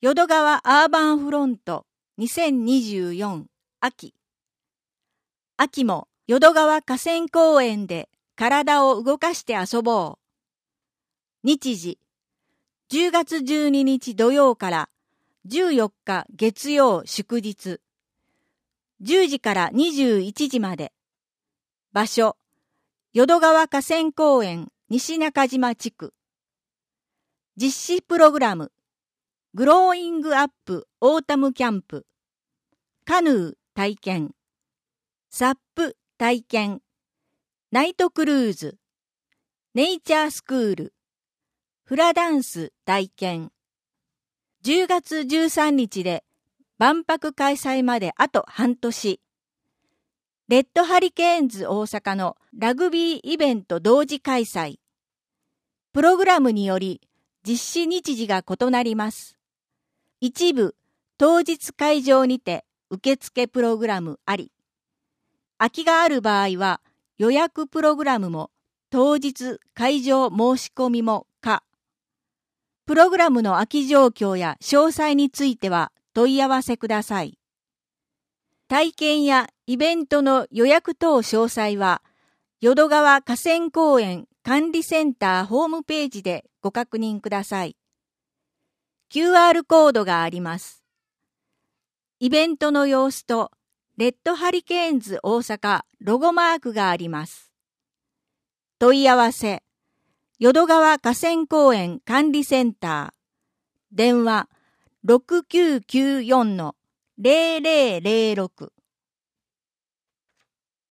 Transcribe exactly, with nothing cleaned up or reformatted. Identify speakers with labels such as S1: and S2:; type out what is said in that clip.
S1: 淀川アーバンフロントにせんにじゅうよん秋。秋も淀川河川公園で体を動かして遊ぼう。日時、じゅうがつじゅうににち土曜からじゅうよっか月曜祝日。じゅうじからにじゅういちじまで。場所、淀川河川公園西中島地区。実施プログラム、グローイングアップオータムキャンプ、カヌー体験、サップ体験、ナイトクルーズ、ネイチャースクール、フラダンス体験。じゅうがつじゅうさんにちで万博開催まであと半年。レッドハリケーンズ大阪のラグビーイベント同時開催。プログラムにより実施日時が異なります。一部当日会場にて受付プログラムあり。空きがある場合は予約プログラムも当日会場申し込みも可。プログラムの空き状況や詳細については問い合わせください。体験やイベントの予約等詳細は淀川河川公園管理センターホームページでご確認ください。キューアール コードがあります。イベントの様子とレッドハリケーンズ大阪ロゴマークがあります。問い合わせ、淀川河川公園管理センター、電話 ろくきゅうきゅうよん ゼロゼロゼロろく